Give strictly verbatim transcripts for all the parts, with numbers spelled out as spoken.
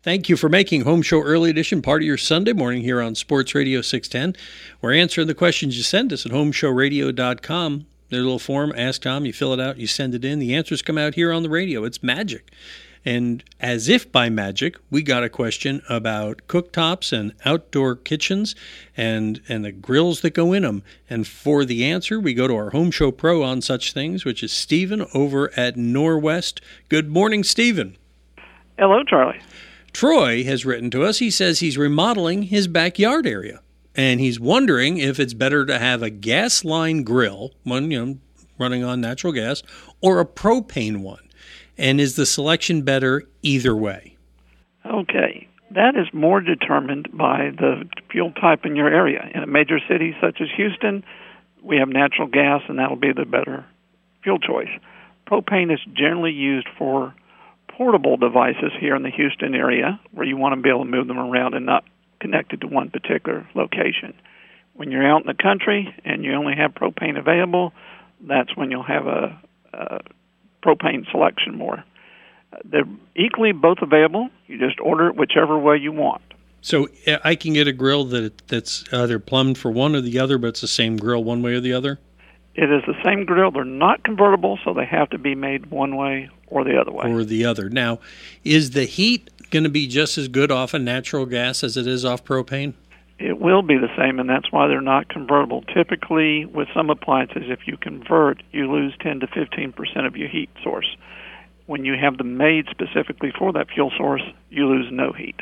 Thank you for making Home Show Early Edition part of your Sunday morning here on Sports Radio six ten. We're answering the questions you send us at home show radio dot com. There's a little form, Ask Tom, you fill it out, you send it in. The answers come out here on the radio. It's magic. And as if by magic, we got a question about cooktops and outdoor kitchens and, and the grills that go in them. And for the answer, we go to our Home Show Pro on such things, which is Stephen over at Norwest. Good morning, Stephen. Hello, Charlie. Troy has written to us. He says he's remodeling his backyard area, and he's wondering if it's better to have a gas line grill, one, you know, running on natural gas, or a propane one. And is the selection better either way? Okay. That is more determined by the fuel type in your area. In a major city such as Houston, we have natural gas, and that'll be the better fuel choice. Propane is generally used for portable devices here in the Houston area, where you want to be able to move them around and not connected to one particular location. When you're out in the country and you only have propane available, that's when you'll have a, a propane selection more. They're equally both available. You just order it whichever way you want. So I can get a grill that that's either plumbed for one or the other, but it's the same grill one way or the other? It is the same grill. They're not convertible, so they have to be made one way or the other way. Or the other. Now, is the heat going to be just as good off of natural gas as it is off propane? It will be the same, and that's why they're not convertible. Typically, with some appliances, if you convert, you lose ten to fifteen percent of your heat source. When you have them made specifically for that fuel source, you lose no heat.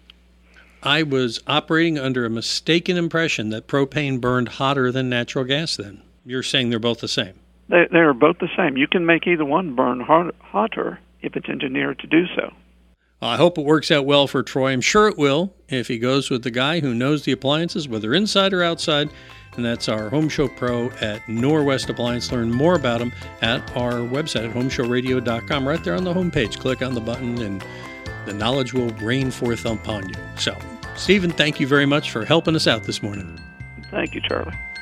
I was operating under a mistaken impression that propane burned hotter than natural gas then. You're saying they're both the same? They, they are both the same. You can make either one burn hot, hotter if it's engineered to do so. I hope it works out well for Troy. I'm sure it will if he goes with the guy who knows the appliances, whether inside or outside, and that's our Home Show Pro at Norwest Appliance. Learn more about him at our website at home show radio dot com. Right there on the homepage, click on the button, and the knowledge will rain forth upon you. So, Stephen, thank you very much for helping us out this morning. Thank you, Charlie.